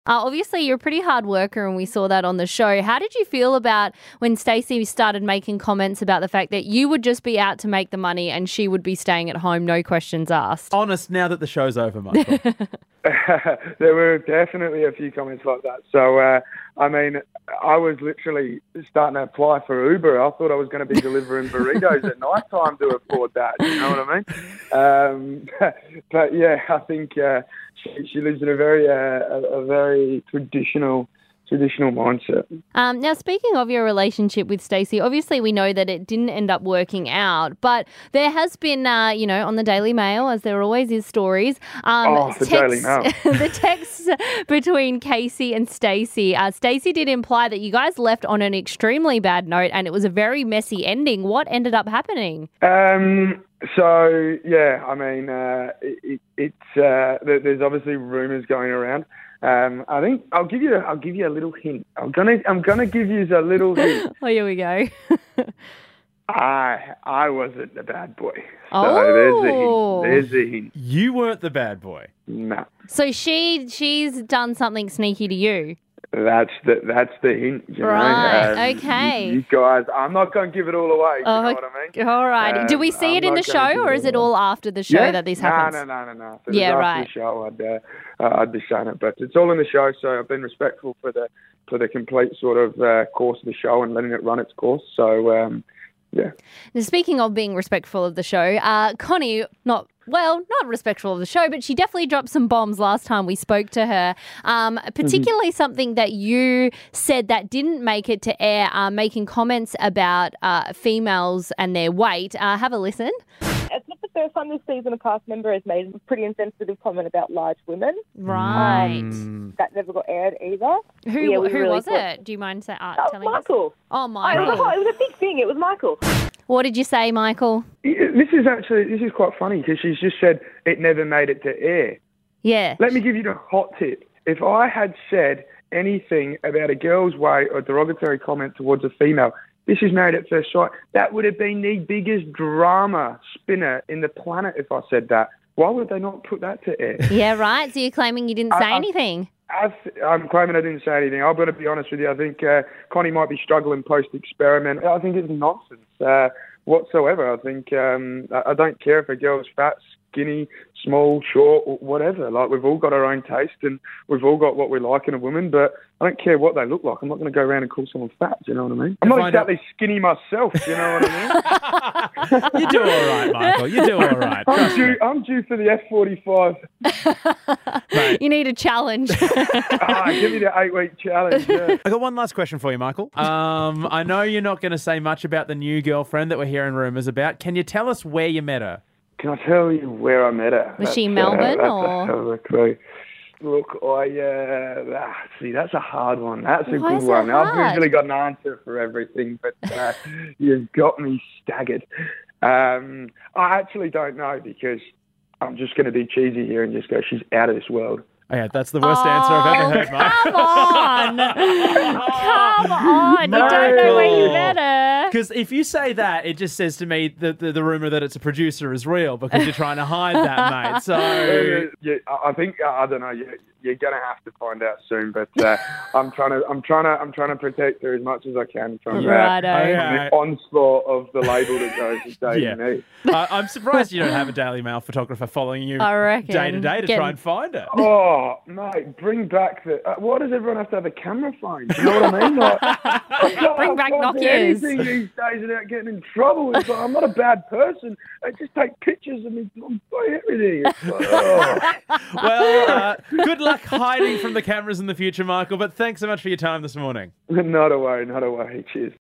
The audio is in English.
Obviously, you're a pretty hard worker and we saw that on the show. How did you feel about when Stacey started making comments about the fact that you would just be out to make the money and she would be staying at home, no questions asked? Honest now that the show's over, Michael. There were definitely a few comments like that. So, I was literally starting to apply for Uber. I thought I was going to be delivering burritos at night time to afford that. You know what I mean? But yeah, I think she lives in a very traditional mindset. Now, speaking of your relationship with Stacey, obviously we know that it didn't end up working out, but there has been, on the Daily Mail, as there always is stories. Daily Mail. The texts between Casey and Stacey. Stacey did imply that you guys left on an extremely bad note and it was a very messy ending. What ended up happening? So yeah, there's obviously rumours going around. I think I'll give you a little hint. I'm gonna give you a little hint. Oh, here we go. I wasn't the bad boy. So there's a hint. You weren't the bad boy. No. So she's done something sneaky to you. That's the hint. Right. Okay. You guys, I'm not going to give it all away. You know what I mean? All right. Do we see it in the show, or is it all after the show that this happens? No. If it was after the show, I'd be showing it, but it's all in the show. So I've been respectful for the complete sort of course of the show and letting it run its course. So yeah. Now, speaking of being respectful of the show, Connie, not respectful of the show, but she definitely dropped some bombs last time we spoke to her, particularly something that you said that didn't make it to air, making comments about females and their weight. Have a listen. It's not the first time this season a cast member has made a pretty insensitive comment about large women. Right. That never got aired either. Who was it? Do you mind telling Michael. us? Oh, Michael. It was a big thing. It was Michael. What did you say, Michael? This is quite funny because she's just said it never made it to air. Yeah. Let me give you the hot tip. If I had said anything about a girl's weight or derogatory comment towards a female, this is Married at First Sight, that would have been the biggest drama spinner in the planet if I said that. Why would they not put that to air? Yeah, right. So you're claiming you didn't say anything? I'm claiming I didn't say anything. I've got to be honest with you. I think Connie might be struggling post-experiment. I think it's nonsense whatsoever. I think I don't care if a girl's fat, skinny, small, short, whatever. Like, we've all got our own taste and we've all got what we like in a woman, but I don't care what they look like. I'm not going to go around and call someone fat, do you know what I mean? I'm not exactly skinny myself, do you know what I mean? You do all right, Michael. You do all right. I'm due for the F45. You need a challenge. Give me the 8-week challenge. Yeah. I got one last question for you, Michael. I know you're not going to say much about the new girlfriend that we're hearing rumours about. Can you tell us where you met her? Can I tell you where I met her? Was she Melbourne or? Look, that's a hard one. That's a Why good is one. that I've hard? usually got an answer for everything, but you've got me staggered. I actually don't know because I'm just going to be cheesy here and just go, she's out of this world. Oh, yeah, that's the worst answer I've ever heard, Mike. Come on. Come on. You don't know where you met her. Because if you say that, it just says to me that the rumour that it's a producer is real because you're trying to hide that, mate. So yeah, I think I don't know. You're gonna have to find out soon. But I'm trying to protect her as much as I can from the onslaught of the label that goes with Daily Me. I'm surprised you don't have a Daily Mail photographer following you day to day to try and find her. Oh, mate, bring back the... why does everyone have to have a camera phone? Do you know what I mean? Like, Bring back Nokias. Anything these days without getting in trouble. It's like, I'm not a bad person. I just take pictures of me by everything. It's like, oh. Well, good luck hiding from the cameras in the future, Michael, but thanks so much for your time this morning. Not a worry. Cheers.